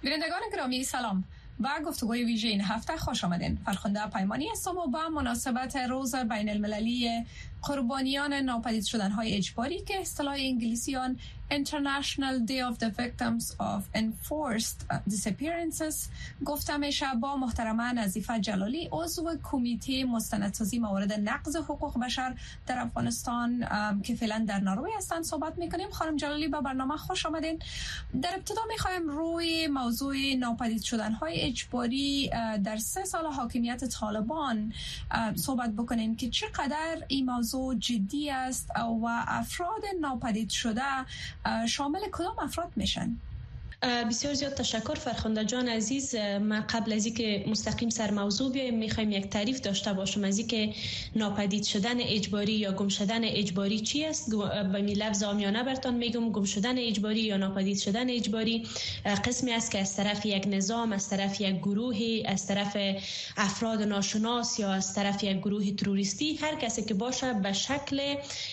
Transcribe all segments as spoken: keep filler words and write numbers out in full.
بینندگان گرامی سلام و گفتگوی ویژه این هفته خوش آمدین. فرخنده پیمانی هستم و با مناسبت روز بین المللی قربانیان ناپدید شدن‌های اجباری که اصطلاح انگلیسی آن International Day of the Victims of Enforced Disappearances گفته میشه با محترمه نظیفه جلالی عضو کمیته مستندسازی موارد نقض حقوق بشر در افغانستان که فعلا در نروژ هستند صحبت میکنیم. خانم جلالی به برنامه خوش آمدین. در ابتدا میخوایم روی موضوع ناپدید شدن‌های اجباری در سه سال حاکمیت طالبان صحبت بکنیم که چقدر این موضوع جدی است و افراد ناپدید شده شامل کدام افراد میشن؟ بسیار زیاد تشکر فرخنده جان عزیز. ما قبل از اینکه مستقیم سر موضوع بیایم میخوایم یک تعریف داشته باشم از اینکه ناپدید شدن اجباری یا گم شدن اجباری چی است. به می لفظ عامیانه براتون میگم گم شدن اجباری یا ناپدید شدن اجباری قسمی است که از طرف یک نظام، از طرف یک گروهی، از طرف افراد ناشناس یا از طرف یک گروه تروریستی، هر کسی که باشه به شکل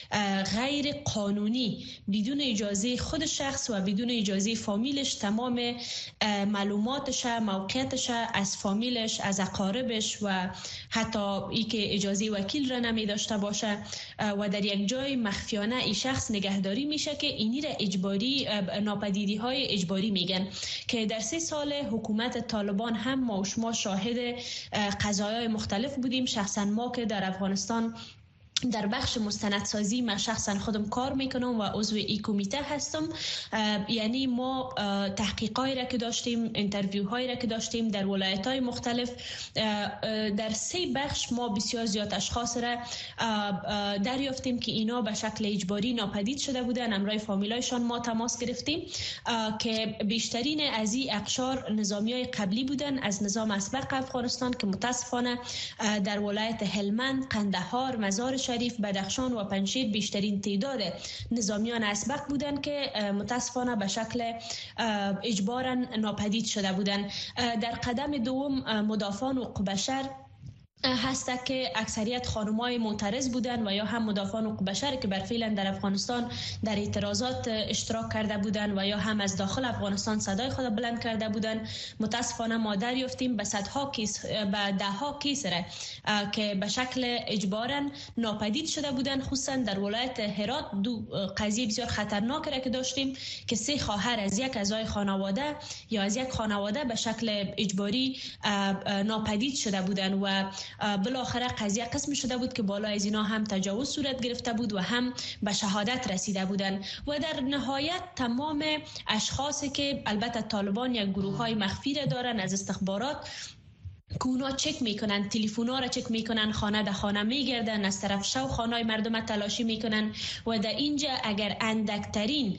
غیر قانونی بدون اجازه خود شخص و بدون اجازه فامیلش تمام معلوماتش، موقعیتش از فامیلش، از اقاربش و حتی ای که اجازه وکیل را نمی داشته باشه و در یک جای مخفیانه این شخص نگهداری میشه که اینی را اجباری ناپدیدی های اجباری میگن که در سه سال حکومت طالبان هم ما و شما شاهد قضایای مختلف بودیم. شخصا ما که در افغانستان در بخش مستندسازی من شخصا خودم کار میکنم و عضو ای کمیته هستم. یعنی ما تحقیقاتی را که داشتیم، اینترویو هایی را که داشتیم در ولایت های مختلف، در سه بخش ما بسیار زیاد اشخاص را دریافتیم که اینا به شکل اجباری ناپدید شده بودن. همراه فامیلایشان ما تماس گرفتیم که بیشترین از این اقشار نظامی های قبلی بودن از نظام اسبق افغانستان که متاسفانه در ولایت هلمند، قندهار، مزار شریف، بدخشان و پنجشیر بیشترین تعداد نظامیان اسبق بودند که متاسفانه به شکل اجبارا ناپدید شده بودند. در قدم دوم مدافعان حقوق بشر هست که اکثریت خانم‌های معترض بودن و یا هم مدافعان حقوق بشر که برفعلا در افغانستان در اعتراضات اشتراک کرده بودن و یا هم از داخل افغانستان صدای خود بلند کرده بودن. متاسفانه ما دریافتیم به صدها کیس، به ده ها کیس را که به شکل اجبارا ناپدید شده بودن. خصوصا در ولایت هرات دو قضیه بسیار خطرناک را که داشتیم که سه خواهر از یک اعضای خانواده یا از یک خانواده به شکل اجباری ناپدید شده بودن و بالاخره قضیه قسم شده بود که بالا از اینا هم تجاوز صورت گرفته بود و هم به شهادت رسیده بودن. و در نهایت تمام اشخاصی که البته طالبان یک گروه های مخفی را دارن از استخبارات که اونا چک میکنن، تلفن‌ها را چک میکنن، خانه در خانه میگردن، از طرف شو خانه‌های مردم تلاشی میکنن و در اینجا اگر اندکترین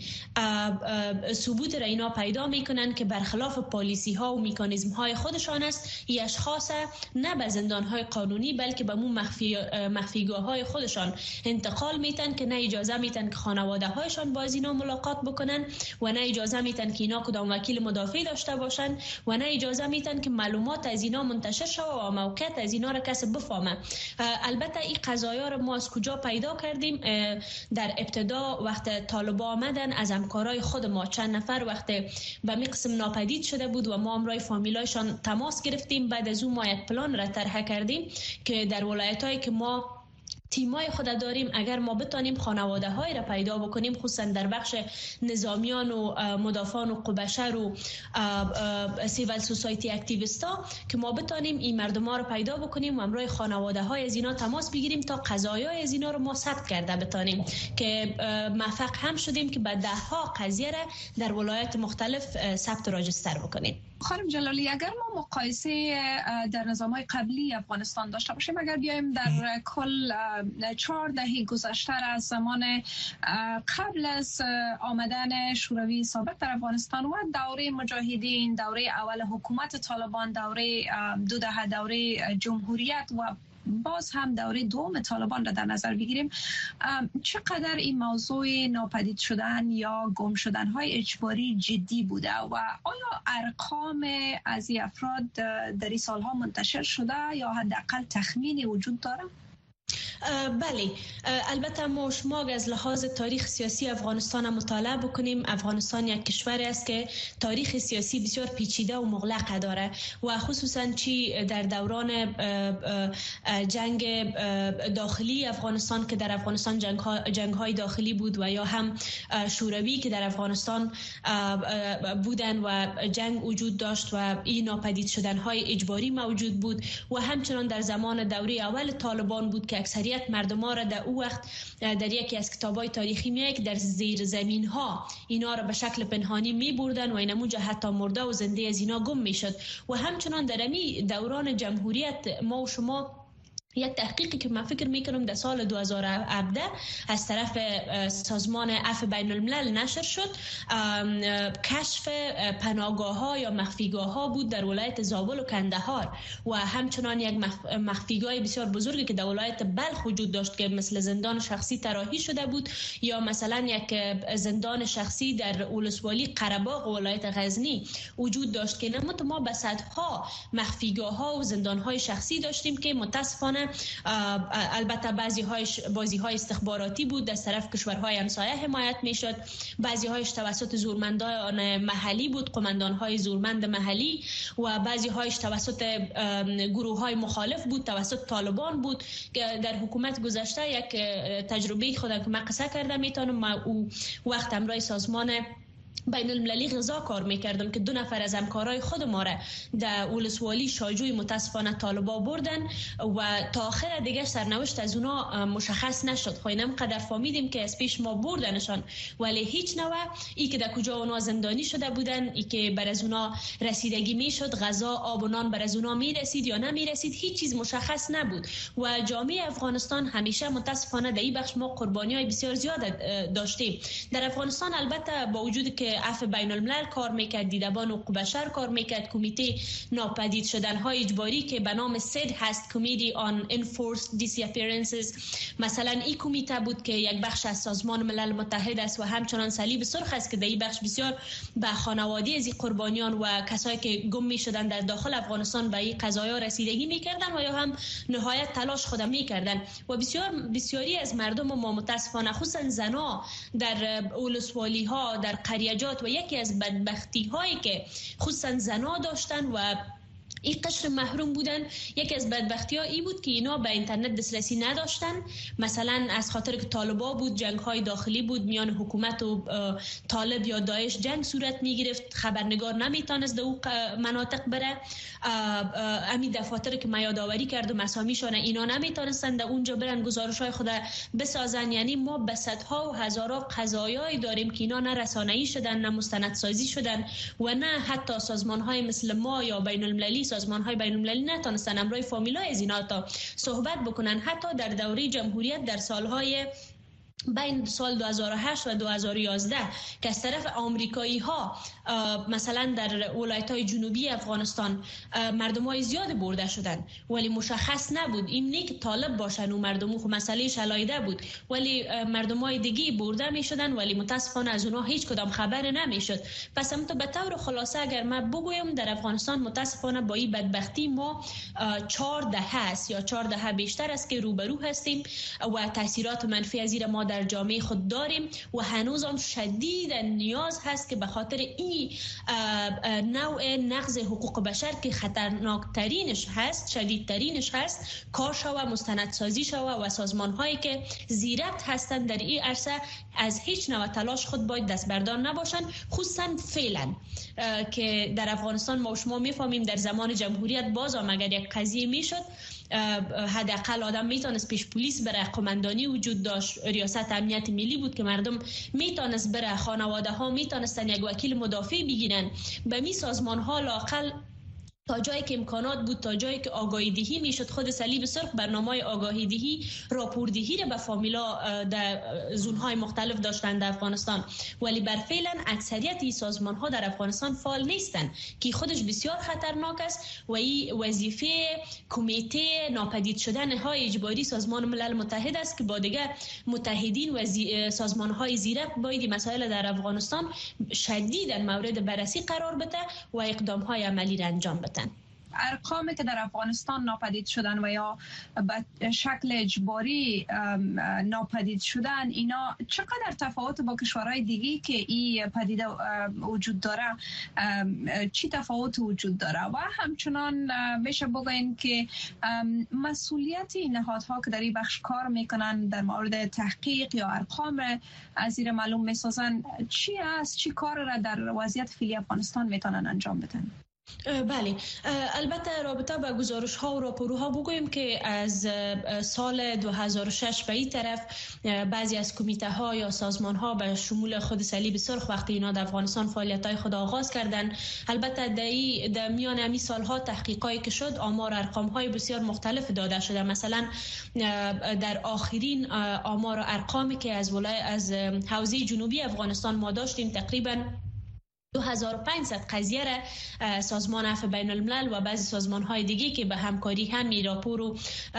ثبوت را اینا پیدا میکنن که برخلاف پالیسی ها و میکانیزم های خودشان است، این اشخاص نه به زندان های قانونی بلکه به مون مخفی مخفیگاه های خودشان انتقال میتن که نه اجازه میتن که خانواده هایشان با اینا ملاقات بکنن و نه اجازه میتن که اینا کدام وکیل مدافع داشته باشن و نه اجازه میتن که معلومات از اینا منتشر شود و موقعیت از اینا را کسی بفهمه. البته این قضایا را ما از کجا پیدا کردیم؟ در ابتدا وقت طالبا آمدن از همکارای خود ما چند نفر وقت به می قسم ناپدید شده بود و ما همراه فامیلایشان تماس گرفتیم. بعد از اون ما یک پلان را طرح کردیم که در ولایت‌هایی که ما تیمای خود داریم اگر ما بتانیم خانواده های را پیدا بکنیم، خصوصا در بخش نظامیان و مدافعان حقوق بشر و سیویل سوسایتی اکتیویستا که ما بتانیم این مردم ها را پیدا بکنیم و همراه خانواده های از اینا تماس بگیریم تا قضایای از اینا رو ما ثبت کرده بتانیم که موفق هم شدیم که به ده ها قضیه را در ولایت مختلف ثبت و راجستر بکنیم. خانم جلالی، اگر ما مقایسه در نظام‌های قبلی افغانستان داشته باشیم، اگر بیایم در کل چهار دهه گذشته از زمان قبل از آمدن شوروی سابق در افغانستان و دوره مجاهدین، دوره اول حکومت طالبان، دوره دو دهه دوره جمهوریت و باز هم دوره دوم طالبان را در نظر بگیریم، چقدر این موضوع ناپدید شدن یا گم شدن های اجباری جدی بوده و آیا ارقام از این افراد در این سالها منتشر شده یا حداقل تخمینی وجود داره؟ بله، البته ما شما از لحاظ تاریخ سیاسی افغانستان مطالعه بکنیم، افغانستان یک کشوری است که تاریخ سیاسی بسیار پیچیده و مغلق داره و خصوصا چی در دوران جنگ داخلی افغانستان که در افغانستان جنگ, ها، جنگ های داخلی بود و یا هم شوروی که در افغانستان بودن و جنگ وجود داشت و این ناپدید شدن های اجباری موجود بود و همچنان در زمان دوره اول طالبان بود که اکثریت مردم ها را در او وقت در یکی از کتابای تاریخی میگه که در زیر زمین ها اینا را به شکل پنهانی می بردن و اینموجا حتی مرده و زنده از اینا گم میشد و همچنان در امی دوران جمهوریت ما و شما یک تحقیقی که من فکر میکنم در سال دو هزار و هفده از طرف سازمان عفو بین الملل نشر شد، کشف پناهگاه ها یا مخفیگاه ها بود در ولایت زابل و کندهار و همچنان یک مخفیگاه بسیار بزرگی که در ولایت بلخ وجود داشت که مثل زندان شخصی طراحی شده بود یا مثلا یک زندان شخصی در ولسوالی قره‌باغ ولایت غزنی وجود داشت که نمت ما به صدها مخفیگاه ها و زندان های شخصی داشتیم که متاسفانه البته بعضی هایش بازی های استخباراتی بود، از طرف کشورهای همسایه حمایت میشد، بعضی هایش توسط زورمندان محلی بود، قماندان های زورمند محلی و بعضی هایش توسط گروه های مخالف بود، توسط طالبان بود که در حکومت گذشته یک تجربه خودم که من قصه کردم میتونم او وقت امرای سازمان بین المللی غذا کار میکردم که دو نفر از همکارای خود ما را در ولسوالی شاجوی متاسفانه طالبا بردن و تا آخر دیگه سرنوشت از اونا مشخص نشد. خو اینم قدر فهمیدیم که از پیش ما بردنشان ولی هیچ نوع ای که در کجا اونا زندانی شده بودن، ای که بر از اونا رسیدگی میشد، غذا آب و نان بر از اونا میرسید یا نمیرسید، هیچ چیز مشخص نبود و جامعه افغانستان همیشه متاسفانه در این بخش ما قربانیای بسیار زیاد داشتیم. در افغانستان البته با وجود که عفو بین الملل کار میکرد، دیدبان حقوق بشر کار میکرد، کمیته ناپدید شدن های اجباری که به نام سید هست، کمیتی آن انفورسد دیساپیرنسز، مثلا این کمیته بود که یک بخش از سازمان ملل متحد است و همچنان صلیب سرخ است که در این بخش بسیار به خانواده از قربانیان و کسایی که گم میشدن در داخل افغانستان به این قضایا رسیدگی میکردن و یا هم نهایت تلاش خود میکردن و بسیار بسیاری از مردم ما متاسفانه خصوصا زنا در ولسوالی ها در قریجات و یکی از بدبختی هایی که خصوصا زنا داشتن و این قشر محروم بودن، یکی از بدبختی ها ای بود که اینا به اینترنت دسترسی نداشتن، مثلا از خاطر که طالبا بود، جنگ های داخلی بود میان حکومت و طالب یا داعش جنگ صورت می گرفت، خبرنگار نمیتونست در اون مناطق بره، امی دفاتر که ما یادآوری کردم اسامیشون اینا نمیتونستن در اونجا برن گزارش های خود بسازن. یعنی ما به صدها و هزارها قضایایی داریم که اینا نه رسانه‌ای شدن نه مستندسازی شدن و نه حتی سازمان های مثل ما یا بین المللی سازمان های بین المللی نتونستن امرای فامیلای از اینا تا صحبت بکنن. حتی در دوره جمهوریت در سالهای بین سال دو هزار و هشت و دو هزار و یازده که از طرف آمریکایی ها مثلا در ولایت های جنوبی افغانستان مردم های زیاد برده شدن ولی مشخص نبود این نه که طالب باشن و مردم خو مسئله شلایده بود ولی مردم های دیگه برده می شدن ولی متاسفانه از اونها هیچ کدام خبر نمی شد. پس هم تو به طور خلاصه اگر من بگویم در افغانستان متاسفانه با این بدبختی ما چهار دهه است یا چهار دهه بیشتر است که روبرو هستیم و تاثیرات منفی از این ما در جامعه خود داریم و هنوز هم شدید نیاز هست که به خاطر این نوع نقض حقوق بشر که خطرناکترینش هست، شدیدترینش هست، کار شوه، مستندسازی شوه و سازمان هایی که زیربط هستند در این عرصه از هیچ نوع تلاش خود باید دست بردار نباشن. خصوصا فعلا که در افغانستان ما و شما میفهمیم در زمان جمهوریت باز هم اگر یک قضیه میشد حداقل آدم میتونست پیش پلیس بره، قماندانی وجود داشت، ریاست امنیت ملی بود که مردم میتونست بره، خانواده ها میتونستن یک وکیل مدافع بگیرن. به می سازمان ها لاقل تا جایی که امکانات بود، تا جایی که آگاهی دهی میشد، خود صلیب سرخ برنامه آگاهی دهی، راپوردهی را به فامیلا در زونهای مختلف داشتند در افغانستان ولی بر فعلا اکثریت این سازمان ها در افغانستان فعال نیستند که خودش بسیار خطرناک است و این وظیفه کمیته ناپدید شدن های اجباری سازمان ملل متحد است که با دیگر متحدین و سازمان های زیربط باید مسائل در افغانستان شدیداً مورد بررسی قرار بده و اقدام های عملی را انجام بده. ارقامی که در افغانستان ناپدید شدن و یا به شکل اجباری ناپدید شدن، اینا چقدر تفاوت با کشورهای دیگه که این پدیده وجود داره، چی تفاوت وجود داره؟ و همچنان میشه بگوین که مسئولیت نهادها که در این بخش کار میکنن در مورد تحقیق یا ارقام از زیر معلوم میسازن چی است؟ چی کار را در وضعیت فعلی افغانستان میتونن انجام بدن؟ بله، البته رابطه با گزارش ها و راپورها بگوییم که از سال دو هزار و شش به این طرف بعضی از کمیته ها یا سازمان ها به شمول خود صلیب سرخ وقتی اینا در افغانستان فعالیت های خود آغاز کردن، البته در در میان امی سالها تحقیقاتی که شد آمار ارقام های بسیار مختلف داده شده. مثلا در آخرین آمار و ارقامی که از ولایت از حوزه جنوبی افغانستان ما داشتیم، تقریبا دو هزار و پانصد قضیه را سازمان عفو بین الملل و بعضی سازمان های دیگه که به همکاری هم این راپور و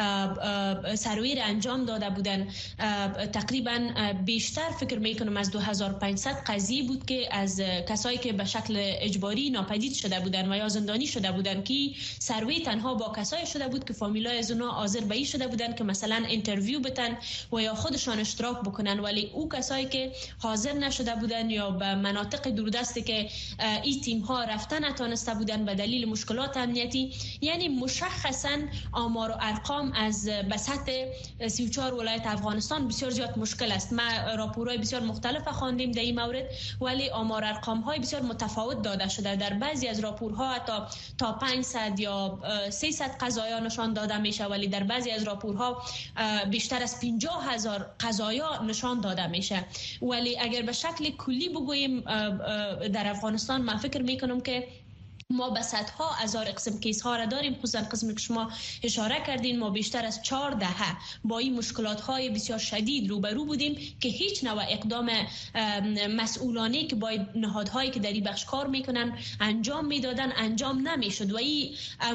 سروی را انجام داده بودن، تقریبا بیشتر فکر میکنم از دو هزار و پانصد قضیه بود که از کسایی که به شکل اجباری ناپدید شده بودن و یا زندانی شده بودن که سروی تنها با کسایی شده بود که فامیلای از اونها حاضر به این شده بودن که مثلا اینترویو بتن و یا خودشان اشتراک بکنن، ولی او کسایی که حاضر نشده بودن یا به مناطق دوردستی که این تیم ها رفتن نتونسته بودن به دلیل مشکلات امنیتی، یعنی مشخصا آمار و ارقام از به سطح سی و چهار ولایت افغانستان بسیار زیاد مشکل است. ما راپورهای بسیار مختلف خواندیم در این مورد، ولی آمار و ارقام های بسیار متفاوت داده شده. در بعضی از راپورها حتی تا پانصد یا سیصد قضایا نشان داده میشه، ولی در بعضی از راپورها بیشتر از پنجاه هزار قضایا نشان داده میشه. ولی اگر به شکل کلی بگوییم در افغانستان، من فکر میکنم که ما به صدها هزار قسم کیس ها را داریم، خصوصا قسمی که شما اشاره کردین. ما بیشتر از چهار دهه با این مشکلات های بسیار شدید روبرو بودیم که هیچ نوع اقدام مسئولانه که باید نهادهایی که در این بخش کار میکنن انجام میدادن انجام نمیشد و این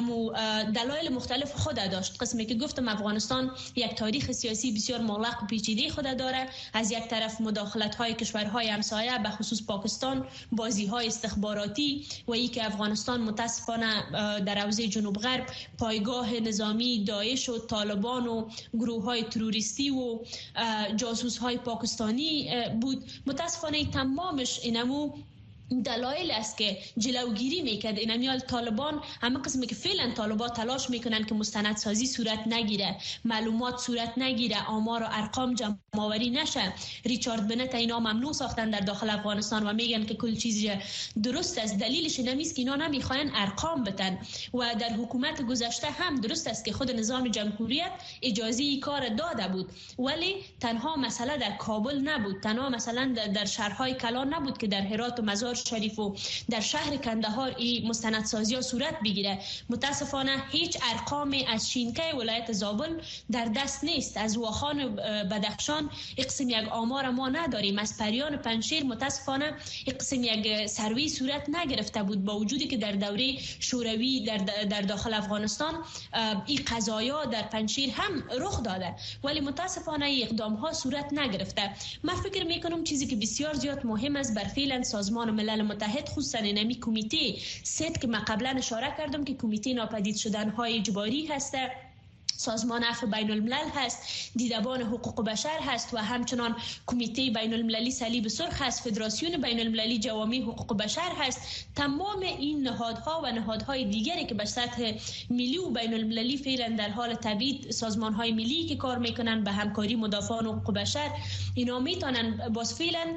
دلایل مختلف خود داشت. قسمی که گفتم افغانستان یک تاریخ سیاسی بسیار معلق و پیچیده خود داره. از یک طرف مداخلت های کشورهای همسایه به خصوص پاکستان، بازی های استخباراتی و ای که افغانستان متاسفانه در حوزه جنوب غرب پایگاه نظامی داعش و طالبان و گروه های تروریستی و جاسوس های پاکستانی بود. متاسفانه تمامش اینمو دلایل است که جلوگیری میکرد. اینمیال طالبان همه قسمی که فعلا طالبان تلاش میکنن که مستندسازی صورت نگیره، معلومات صورت نگیره، آمار و ارقام جمع آوری نشه. ریچارد بنت اینا ممنوع ساختن در داخل افغانستان و میگن که کل چیز درست است. دلیلش نمیست که اینا نمیخواین ارقام بدن. و در حکومت گذشته هم درست است که خود نظام جمهوریت اجازه ای کار داده بود، ولی تنها مسئله در کابل نبود، تنها مثلا در شهرهای کلان نبود که در هرات و مزار شریف و در شهر کندهار این مستندسازی ها صورت بگیره. متاسفانه هیچ ارقامی از شینکه ولایت زابل در دست نیست. از واخان بدخشان اقسم یک آمار ما نداریم. از پریان پنشیر متاسفانه اقسم یک سروی صورت نگرفته بود، با وجودی که در دوره شوروی در در داخل افغانستان این قضایا در پنشیر هم رخ داده، ولی متاسفانه این اقدام ها صورت نگرفته. من فکر میکنم چیزی که بسیار زیاد مهم است بر فعلا سازمان ملل متحد، خصوصا نمی کمیته سید که من قبلا اشاره کردم که کمیته ناپدید شدن های اجباری هسته، سازمان عفو بین الملل هست، دیدبان حقوق بشر هست و همچنان کمیته بین المللی صلیب سرخ هست، فدراسیون بین المللی جوامع حقوق بشر هست. تمام این نهادها و نهادهای دیگری که به سطح ملی و بین المللی فعلا در حال تبیید سازمان های ملی که کار میکنن به همکاری مدافعان حقوق بشر، اینا میتونن باز فعلا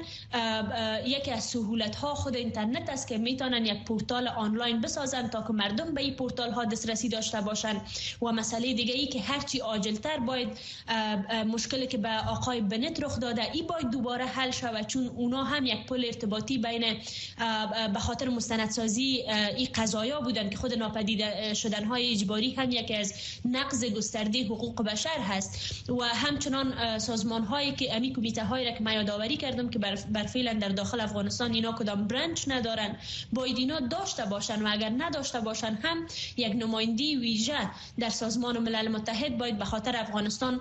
یکی از سهولت ها خود اینترنت است که میتونن یک پورتال آنلاین بسازن تا که مردم به این پورتال ها دسترسی داشته باشن. و مسئله دیگه ای که هرچی عاجلتر باید مشکلی که به آقای بنت رخ داده ای باید دوباره حل شود، چون اونا هم یک پل ارتباطی بین به خاطر مستندسازی این قضایا بودن که خود ناپدید شدن های اجباری هم یکی از نقض گسترده حقوق بشر هست. و همچنان سازمان هایی که امی کمیته هایی را که من یادآوری کردم که بر فعلا در داخل افغانستان اینا کدام برانچ ندارن، باید اینا داشته باشن و اگر نداشته باشن هم یک نماینده ویژه در سازمان ملل متحد باید به خاطر افغانستان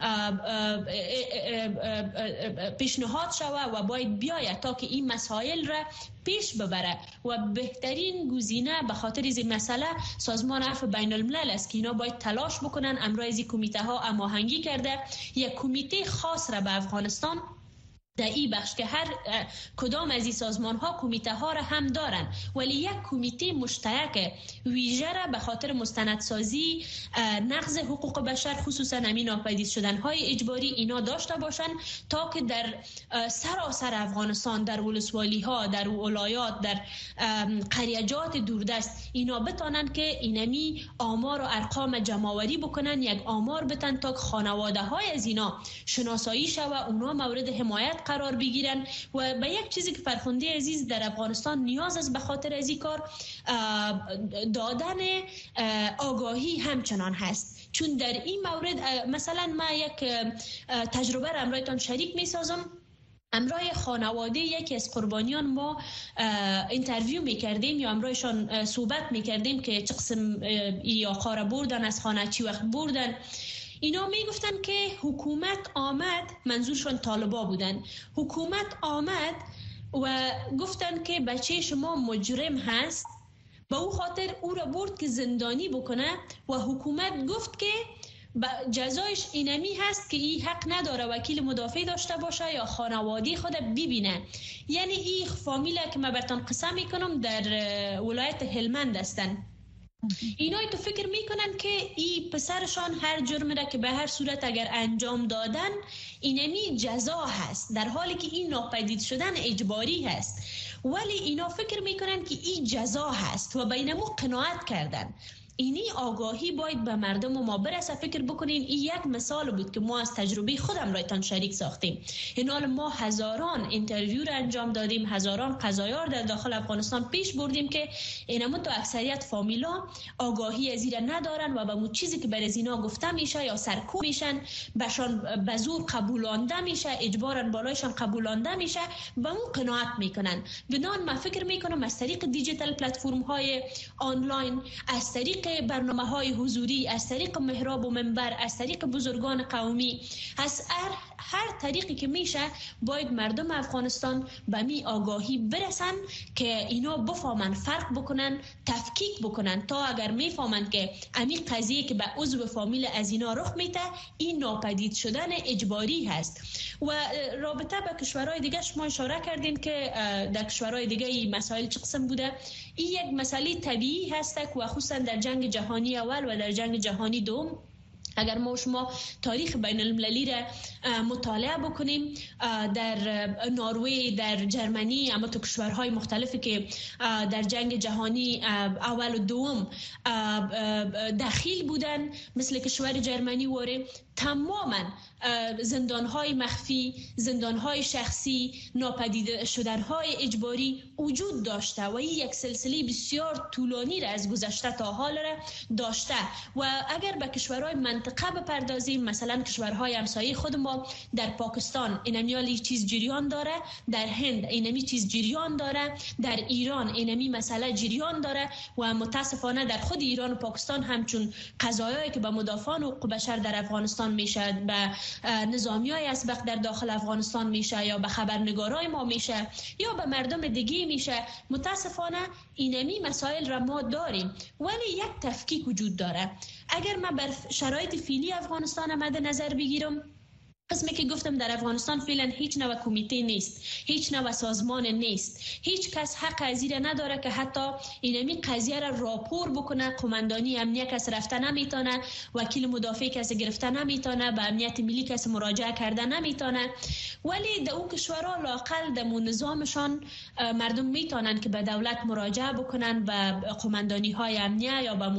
پیشنهاد شود و باید بیاید تا که این مسائل را پیش ببره و بهترین گزینه به خاطر این مسئله سازمان عفو بین الملل است که اینا باید تلاش بکنن امروز این کمیته ها هماهنگی کرده یک کمیته خاص را به افغانستان در این بخش که هر کدام از این سازمان ها کمیته ها را هم دارن ولی یک کمیته مشترک ویژه را به خاطر مستندسازی نقض حقوق بشر خصوصا همین ناپدید شدن های اجباری اینا داشته باشن تا که در سراسر افغانستان در ولسوالی ها در ولایات در قریجات دوردست اینا بتانن که اینمی آمار و ارقام جمع‌آوری بکنن یک آمار بتن تا خانواده های از اینا شناسایی شوه اونا مورد حمایت قرار بگیرن و به یک چیزی که فرخنده عزیز در افغانستان نیاز است به خاطر از این کار دادن آگاهی همچنان هست چون در این مورد مثلا ما یک تجربه را امرایتان شریک می سازم امرای خانواده یکی از قربانیان ما اینترویو میکردیم یا امرایشان صحبت میکردیم که چه قسم یا خاره بردن از خانه چی وقت بردن اینا میگفتن که حکومت آمد منظورشون طالبا بودن حکومت آمد و گفتن که بچه شما مجرم هست با او خاطر او را برد که زندانی بکنه و حکومت گفت که جزایش اینمی هست که ای حق نداره وکیل مدافع داشته باشه یا خانواده خود ببینه یعنی ای فامیله که من براتون قصه میکنم در ولایت هلمند هستن اینایی تو فکر میکنن که این پسرشان هر جرم را که به هر صورت اگر انجام دادن اینمی جزا هست در حالی که این ناپدید شدن اجباری هست ولی اینا فکر میکنن که این جزا هست و بینمو قناعت کردن اینی آگاهی باید به مردم و ما برسه فکر بکنین این یک مثال بود که ما از تجربه خودم رایتان شریک ساختیم این حال ما هزاران اینترویو را انجام دادیم هزاران قضایار در داخل افغانستان پیش بردیم که اینمون تو اکثریت فامیلا آگاهی از این ندارن و به مو چیزی که بر از اینا گفته میشه یا سرکوب میشن بهشان به زور قبولانده میشه اجبارا بالایشان قبولانده میشه به مو قناعت میکنن بنان ما فکر میکنم از طریق دیجیتال پلتفرم های آنلاین از طریق برنامه های حضوری از طریق محراب و منبر از طریق بزرگان قومی از هر, هر طریقی که میشه باید مردم افغانستان به می آگاهی برسن که اینا بفهمن فرق بکنن تفکیک بکنن تا اگر میفهمن که امی قضیه که به عضو فامیل از اینا رخ میده این ناپدید شدن اجباری هست و رابطه با کشورهای دیگه شما اشاره کردین که در کشورهای دیگه این مسائل چه قسم بوده این یک مسئله طبیعی هست و خصوصا در جنگ جهانی اول و در جنگ جهانی دوم اگر ما شما تاریخ بین المللی را مطالعه بکنیم در نروژ در جرمنی اما تو کشورهای مختلفی که در جنگ جهانی اول و دوم دخیل بودن مثل کشور جرمنی وره تماما زندانهای مخفی زندانهای شخصی ناپدید شدنهای اجباری وجود داشته و این یک سلسله بسیار طولانی را از گذشته تا حال را داشته و اگر به کشورهای منطقه بپردازیم مثلا کشورهای همسایه خود ما در پاکستان اینمی چیز جریان داره در هند اینمی چیز جریان داره در ایران اینمی مسئله جریان داره و متاسفانه در خود ایران و پاکستان همچون قضایایی که به مدافعان حقوق بشر در افغانستان میشه به نظامیای اسبق در داخل افغانستان میشه یا به خبرنگارای ما میشه یا به مردم دیگه میشه متاسفانه اینمی مسائل را ما داریم ولی یک تفکیک وجود داره اگر ما بر شرایط فعلی افغانستان مد نظر بگیرم قسمی که گفتم در افغانستان فعلا هیچ نوع کمیته نیست هیچ نوع سازمان نیست هیچ کس حق از این نداره که حتی اینمی قضیه را راپور بکنه قماندانی امنیت کس رفته نمیتونه وکیل مدافع کس گرفته نمیتونه به امنیت ملی کس مراجعه کرده نمیتونه ولی در اون کشورها لااقل در نظامشان مردم میتونن که به دولت مراجعه بکنن به قماندانی های امنیت یا به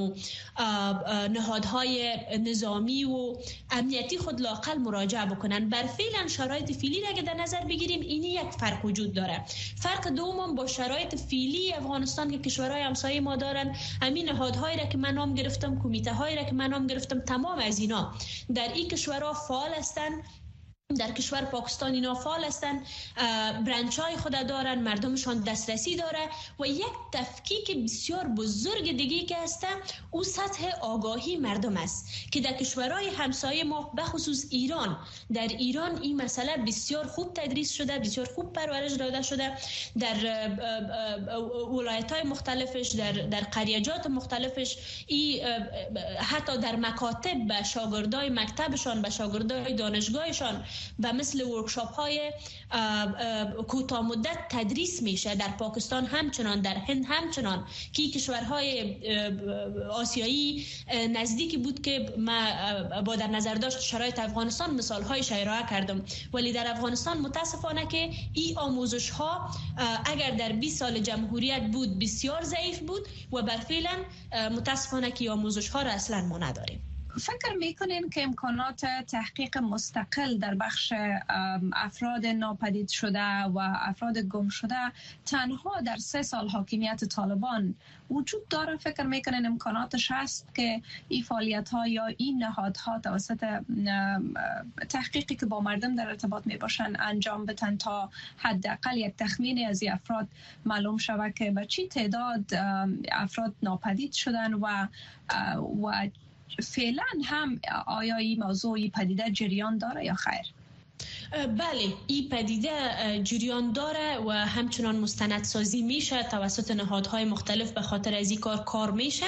نهادهای نظامی و امنیتی خود لااقل مراجعه بکنن بر فعلا شرایط فعلی را که در نظر بگیریم اینی یک فرق وجود داره فرق دوم با شرایط فعلی افغانستان که کشورهای همسایه ما دارن همین نهادهایی را که من نام گرفتم کمیته هایی را که من نام گرفتم تمام از اینا در این کشورها فعال هستند در کشور پاکستان اینا فعال هستند، برنچ های خود دارن، مردمشان دسترسی داره و یک تفکیک بسیار بزرگ دیگه که هسته او سطح آگاهی مردم است که در کشورهای همسایه ما به خصوص ایران، در ایران این مسئله بسیار خوب تدریس شده، بسیار خوب پرورش داده شده، در ولایت های مختلفش، در در قریجات مختلفش، ای حتی در مکاتب به شاگردای مکتبشان، به شاگردای دانشگاهشان و مثل ورکشاپ های کوتاه مدت تدریس میشه. در پاکستان همچنان، در هند همچنان، که کشورهای آسیایی نزدیکی بود که ما با در نظر داشت شرایط افغانستان مثال های ارائه کردم، ولی در افغانستان متاسفانه که این آموزش ها اگر در بیست سال جمهوریت بود بسیار ضعیف بود و بر فعلا متاسفانه که آموزش ها را اصلا ما نداریم. فکر میکنین که امکانات تحقیق مستقل در بخش افراد ناپدید شده و افراد گم شده تنها در سه سال حاکمیت طالبان وجود داره؟ فکر میکنین امکاناتش هست که این فعالیت ها یا این نهادها توسط تحقیقی که با مردم در ارتباط می باشن انجام بدن تا حداقل یک تخمینی از این افراد معلوم شود که به چی تعداد افراد ناپدید شدن و و فعلا هم آیا این موضوع این پدیده جریان داره یا خیر؟ بله، این پدیده جریان داره و همچنان مستندسازی میشه توسط نهادهای مختلف، به خاطر از این کار کار میشه،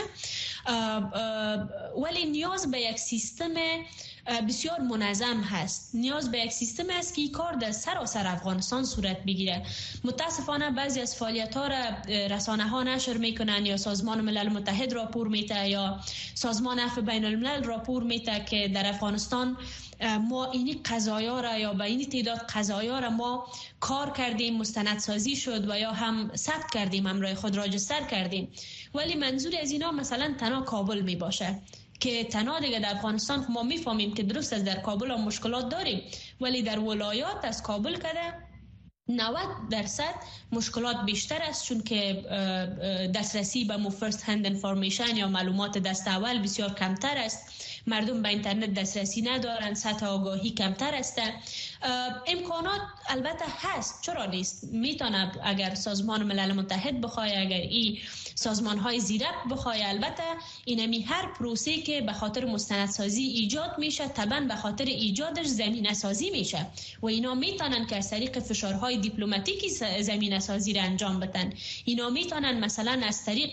ولی نیاز به یک سیستم بسیار منظم هست، نیاز به یک سیستم است که این کار در سراسر افغانستان صورت بگیره. متاسفانه بعضی از فعالیت ها را رسانه ها نشر میکنن یا سازمان ملل متحد راپور میته یا سازمان عفو بین الملل راپور میته که در افغانستان ما اینی قضایا را یا به اینی تعداد قضایا را ما کار کردیم، مستندسازی شد و یا هم ثبت کردیم، همراه خود راجستر کردیم، ولی منظور از اینا مثلا تنها کابل می باشه که تنها دیگه در افغانستان ما میفهمیم که درست از در کابل هم مشکلات داریم، ولی در ولایات از کابل کده نود درصد مشکلات بیشتر است، چون که دسترسی به مو فرست هند انفورمیشن یا معلومات دست اول بسیار کمتر است، مردم به اینترنت دسترسی ندارند، سطح آگاهی کمتر است. امکانات البته هست، چرا نیست؟ میتونه اگر سازمان ملل متحد بخواد، اگر این سازمان های زیرک بخواد، البته اینمی هر پروسه که به خاطر مستندسازی ایجاد میشه طبعا به خاطر ایجادش زمینه سازی میشه و اینا میتونن که از طریق فشارهای دیپلماتیکی زمینه سازی را انجام بدن. اینا میتونن مثلا از طریق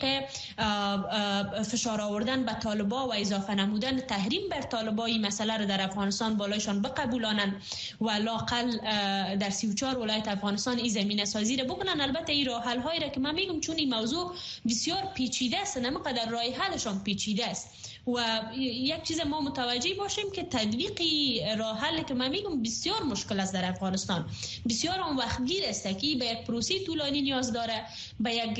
فشار آوردن به طالبا و اضافه نمودن تحریم بر طالبا این مسئله را در افغانستان بالایشان بقبولانن و لاقل در سی و چهار ولایت افغانستان این زمینه سازی را بکنن. البته این راه حل هایی را که من میگم چون این موضوع بسیار پیچیده است، نه مقدر راه حلشان پیچیده است و یک چیز ما متوجه باشیم که تطبیقی راه حل که من میگم بسیار مشکل است در افغانستان، بسیار اون وقت گیر است که به یک پروسه طولانی نیاز داره، به یک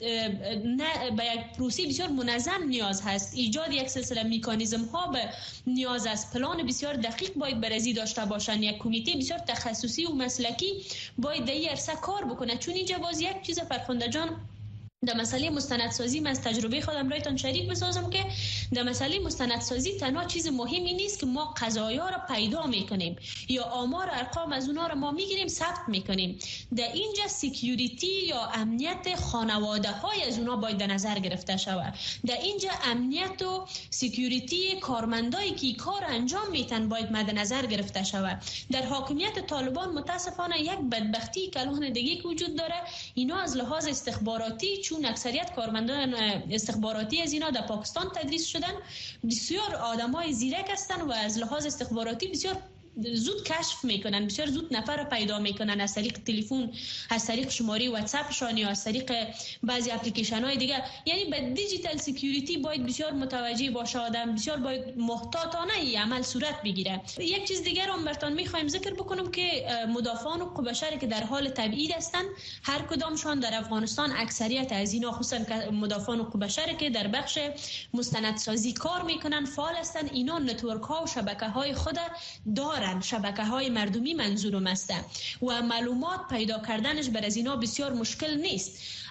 نه به یک پروسه بسیار منظم نیاز هست، ایجاد یک سلسله مکانیزم ها به نیاز است، پلان بسیار دقیق باید بررسی داشته باشن، یک کمیته بسیار تخصصی و مسلکی باید در این عرصه کار بکنه. چون اینجا باز یک چیز فرخنده جان در مسئله مستندسازی من از تجربه خودم رایتان شریک بسازم که در مسئله مستندسازی تنها چیز مهمی نیست که ما قضایا را پیدا میکنیم یا آمار ارقام از اونا را ما میگیریم ثبت میکنیم، در اینجا سکیوریتی یا امنیت خانواده های از اونا باید در نظر گرفته شود، در اینجا امنیت و سکیوریتی کارمندایی که کار انجام میتن باید مد نظر گرفته شود. در حاکمیت طالبان متاسفانه یک بدبختی کلان دیگه وجود داره، اینا از لحاظ استخباراتی چون اکثریت کارمندان استخباراتی از اینا در پاکستان تدریس شدن، بسیار آدمای زیرک هستن و از لحاظ استخباراتی بسیار زود کشف میکنن، بسیار زود نفر رو پیدا میکنن از طریق تلفن، از طریق شماره واتساپ شان یا از طریق بعضی اپلیکیشن های دیگه. یعنی به دیجیتال سکیوریتی باید بسیار متوجه باشه آدم، بسیار باید محتاطانه این عمل صورت بگیره. یک چیز دیگر هم براتون میخوایم ذکر بکنم که مدافعان حقوق بشر که در حال تبعید هستن، هر کدامشان در افغانستان اکثریت از اینا خصوصا مدافعان حقوق بشر که در بخش مستندسازی کار میکنن فعال هستن، اینا نتورک ها و شبکه های خود دارن، شبکه های مردمی منظورم است و معلومات پیدا کردنش بر از اینا بسیار مشکل نیست.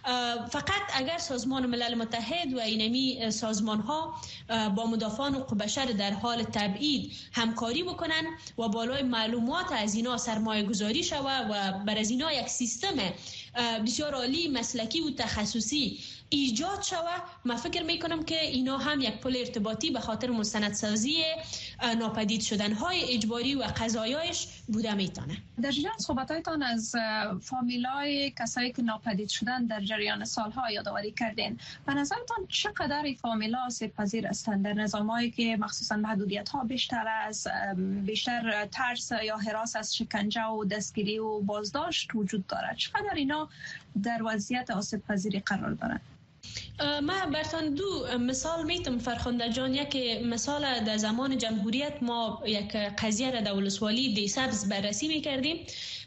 فقط اگر سازمان ملل متحد و اینمی سازمان ها با مدافعان حقوق بشر در حال تبعید همکاری بکنن و بالای معلومات از اینا سرمایه گذاری شود و بر از اینا یک سیستم بسیار عالی مسلکی و تخصصی ایجاد شود، من فکر میکنم که اینا هم یک پل ارتباطی به خاطر مستندسازی ناپدید شدن های اجباری و قضایایش بوده میتونه. در جریان صحبتایتان از فامیلای کسایی که ناپدید شدن در جریان سالها یادآوری کردین. به نظرتان چقدر فامیلا آسیب پذیر هستند در نظامایی که مخصوصا محدودیت ها بیشتر از بیشتر ترس یا هراس از شکنجه و دستگیری و بازداشت وجود دارد؟ چقدر اینا در وضعیت آسیب پذیری قرار دارند؟ ما برتان دو مثال میتم فرخنده جان. یک مثال در زمان جمهوریت ما یک قضیه را در ولسوالی دی سبز بررسی میکردیم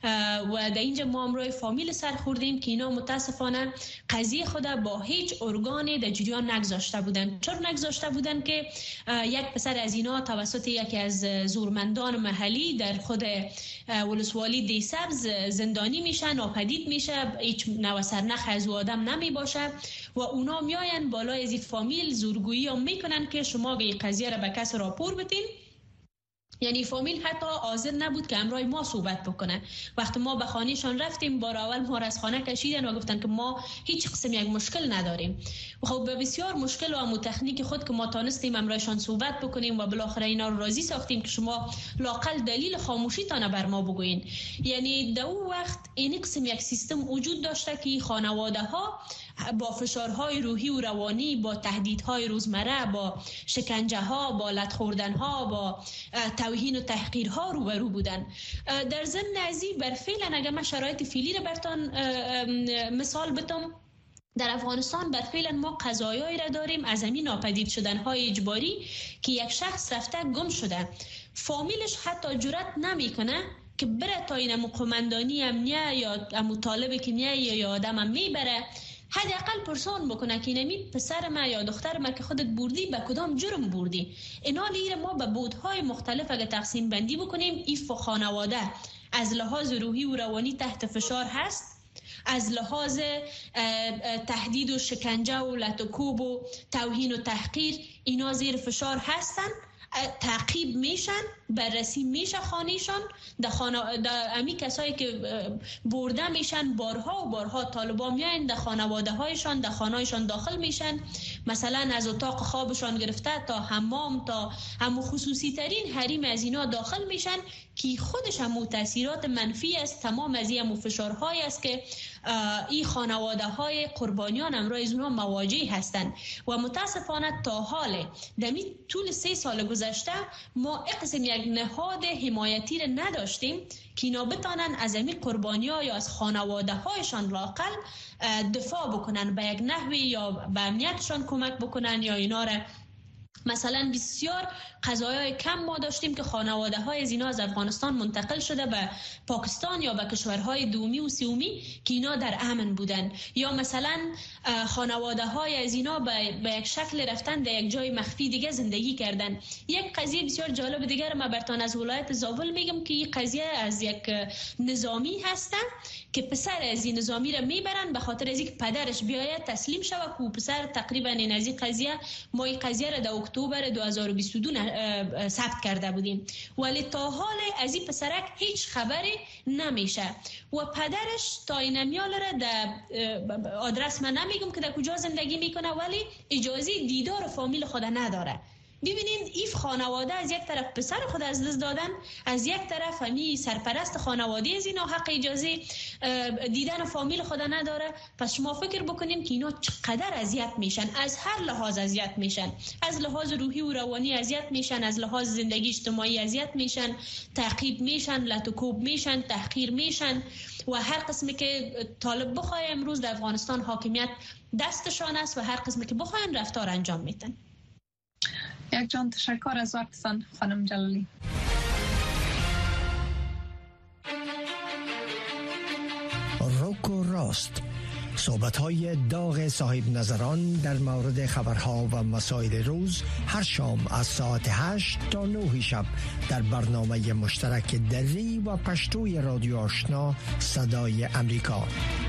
و در اینجا ما امروی فامیل سر خوردیم که اینا متاسفانه قضیه خود با هیچ ارگانی در جریان نگذاشته بودن. چرا نگذاشته بودن که یک پسر از اینا توسط یکی از زورمندان محلی در خود ولسوالی دی سبز زندانی میشه، ناپدید میشه، هیچ نوع سرنخ از او آدم نمی باشه و اونا میاین بالای از این فامیل زورگویی هم میکنن که شما به قضیه را به کس راپور بدین. یعنی فامیل حتی حاضر نبود که امرای ما صحبت بکنه. وقتی ما به خانهشان رفتیم بار اول ما را از خانه کشیدن و گفتن که ما هیچ قسم یک مشکل نداریم. و خب به بسیار مشکل و امو تکنیک خود که ما تانستیم امرایشان صحبت بکنیم و بالاخره اینا رو راضی ساختیم که شما لاقل دلیل خاموشی تانه بر ما بگوین. یعنی در اون وقت این قسم یک سیستم وجود داشته که خانواده ها با فشارهای روحی و روانی، با تهدیدهای روزمره، با شکنجه ها، با لت خوردن ها، با توهین و تحقیرها روبرو بودن. در ضمن ازی بر فعلا اگر من شرایط فعلی را برتان مثال بدم، در افغانستان بر فعلا ما قضایایی را داریم از همین ناپدید شدن های اجباری که یک شخص رفته گم شده، فامیلش حتی جرأت نمیکنه که بره تا این قماندانی امنیه یا مطالبه که نیه یا آدم هم میبره حداقل پرسان بکنه که اینمی پسر ما یا دختر ما که خودت بردی به کدام جرم بردی. اینا لیره ما به بودهای مختلف اگه تقسیم بندی بکنیم، ایف و خانواده از لحاظ روحی و روانی تحت فشار هست، از لحاظ تهدید و شکنجه و لطکوب و توهین و تحقیر اینا زیر فشار هستن، تعقیب میشن، بررسی میشه خانهشان. در خانه در امی کسایی که برده میشن بارها و بارها طالبان میاین در خانواده هایشان در خانهایشان داخل میشن، مثلا از اتاق خوابشان گرفته تا حمام تا همو خصوصی ترین حریم از اینا داخل میشن که خودش همو تاثیرات منفی است. تمام از این همو فشارهایی است که این خانواده های قربانیان امروز از اونها مواجه هستند و متاسفانه تا حال دمی طول سه سال گذشته ما اقسم یک نهاد حمایتی را نداشتیم که اینا بتانن از این قربانی ها یا از خانواده هایشان لاقل دفاع بکنن، به یک نحوی یا به امنیتشان کمک بکنن یا اینا را. مثلا بسیار قضایای کم ما داشتیم که خانواده های از اینا از افغانستان منتقل شده به پاکستان یا به کشورهای دومی و سومی که اینا در امن بودن، یا مثلا خانواده های از اینا به یک شکل رفتن در یک جای مخفی دیگه زندگی کردن. یک قضیه بسیار جالب دیگر ما برتان از ولایت زابل میگم که این قضیه از یک نظامی هستن که پسر از این نظامی را میبرن به خاطر از اینکه پدرش بیاید تسلیم شود که پسر تقریبا این از این قضیه ما این قضیه را در اکتبر دو هزار و بیست و دو ثبت کرده بودیم، ولی تا حال از این پسرک هیچ خبری نمیشه و پدرش تا این میال را در آدرس من نمیگم که در کجا زندگی میکنه ولی اجازه دیدار فامیل خود نداره. ببینید ایف خانواده از یک طرف پسر خود از دست دادن، از یک طرف همی سرپرست خانواده از اینا حق اجازه دیدن فامیل خود نداره. پس شما فکر بکنیم که اینا چقدر اذیت میشن، از هر لحاظ اذیت میشن، از لحاظ روحی و روانی اذیت میشن، از لحاظ زندگی اجتماعی اذیت میشن، تعقیب میشن، لطکوب میشن، تحقیر میشن و هر قسمی که طالب بخواه امروز در افغانستان حاکمیت دستشان است و هر قسمی که بخواین رفتار انجام میدن. یک جان تشکر از وقتتان خانم جلالی. روک و راست، صحبت‌های داغ صاحب نظران در مورد خبرها و مسائل روز هر شام از ساعت هشت تا نه شب در برنامه مشترک دری و پشتوی رادیو آشنا صدای امریکا.